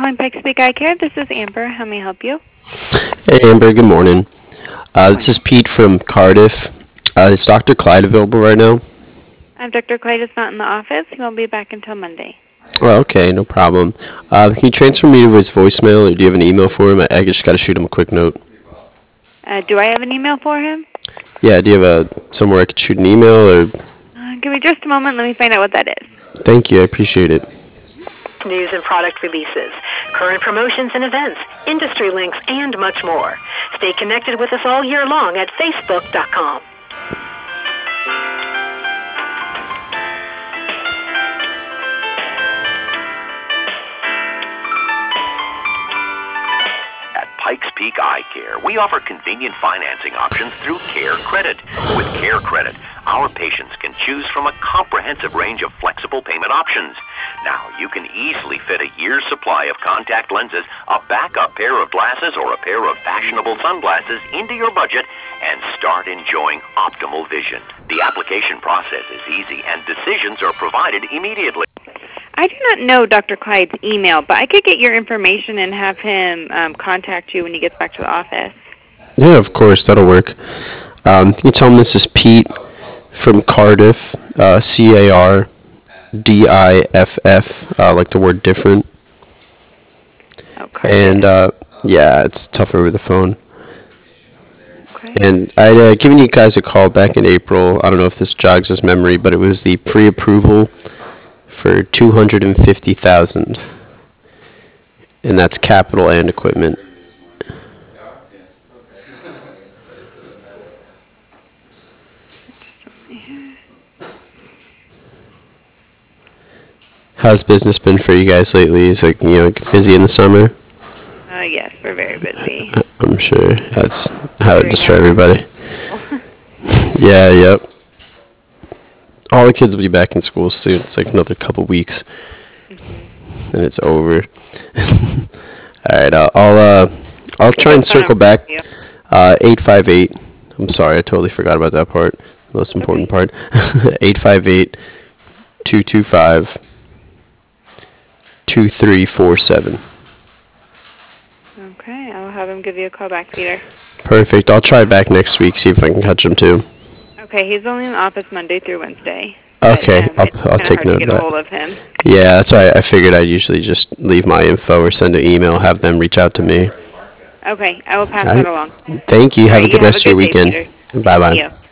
calling Pikes Peak Eye Care. This is Amber. How may I help you? Hey Amber, good morning. This is Morning. Pete from Cardiff. Is Dr. Clyde available right now? Dr. Clyde is not in the office. He won't be back until Monday. Oh, okay, no problem. Can you transfer me to his voicemail, or do you have an email for him? I just got to shoot him a quick note. Do I have an email for him? Yeah, do you have somewhere I could shoot an email, or? Give me just a moment. Let me find out what that is. Thank you, I appreciate it. News and product releases, current promotions and events, industry links, and much more. Stay connected with us all year long at facebook.com. At Pikes Peak Eye Care, we offer convenient financing options through Care Credit. With Care Credit, our patients can choose from a comprehensive range of flexible payment options. Now, you can easily fit a year's supply of contact lenses, a backup pair of glasses, or a pair of fashionable sunglasses into your budget and start enjoying optimal vision. The application process is easy and decisions are provided immediately. I do not know Dr. Clyde's email, but I could get your information and have him contact you when he gets back to the office. Yeah, of course, that'll work. You tell him this is Pete from Cardiff, Cardiff, like the word different. Okay. And, yeah, it's tougher with the phone. Okay. And I'd given you guys a call back in April. I don't know if this jogs his memory, but it was the pre-approval for $250,000, and that's capital and equipment. How's business been for you guys lately? Is it, busy in the summer? Yes, we're very busy. I'm sure that's how it is for everybody. Yeah, yep. All the kids will be back in school soon. It's like another couple weeks, and it's over. All right, I'll try and circle back. 858. I'm sorry, I totally forgot about that part. The most important part. 858-225-2347. Okay, I'll have him give you a call back, Peter. Perfect. I'll try back next week, see if I can catch him too. Okay, he's only in the office Monday through Wednesday. Okay, But, I'll take note of to get a hold that. of him. Yeah, that's why I figured I'd usually just leave my info or send an email, have them reach out to me. Okay, I will pass All that right. along. Thank you. All Have right, a good rest of your day, weekend. Peter. Bye-bye. Thank you.